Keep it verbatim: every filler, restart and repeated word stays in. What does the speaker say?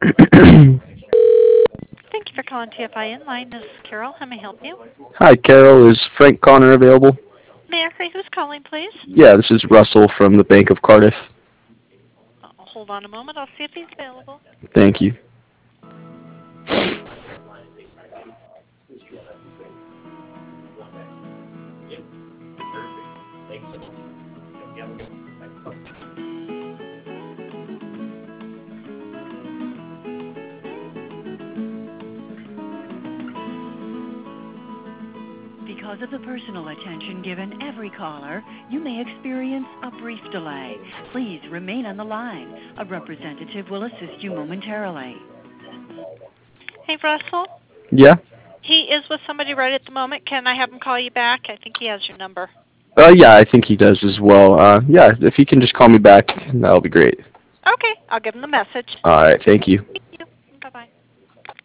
Thank you for calling T F I Inline. This is Carol. How may I help you? Hi, Carol. Is Frank Connor available? May I say who's calling, please? Yeah, this is Russell from the Bank of Cardiff. Uh, hold on a moment. I'll see if he's available. Thank you. Because of the personal attention given every caller, you may experience a brief delay. Please remain on the line. A representative will assist you momentarily. Hey, Russell. Yeah? He is with somebody right at the moment. Can I have him call you back? I think he has your number. Uh, yeah, I think he does as well. Uh, yeah, if he can just call me back, that'll be great. Okay, I'll give him the message. All right, thank you.